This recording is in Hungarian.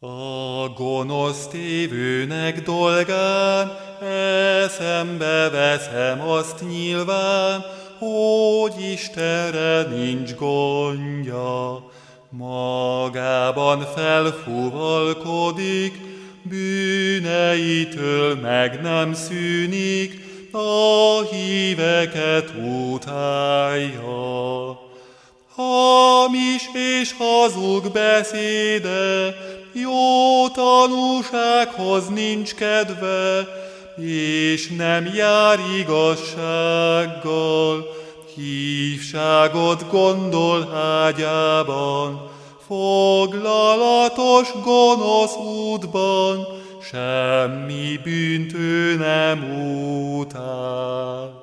A gonosz tévőnek dolgán eszembe veszem azt nyilván, hogy Istenre nincs gondja. Magában felfúvalkodik, bűneitől meg nem szűnik, a híveket utálja. Hamis és hazug beszéde, jó tanúsághoz nincs kedve, és nem jár igazsággal, hívságot gondol ágyában, foglalatos gonosz útban, semmi bűnt ő nem utál.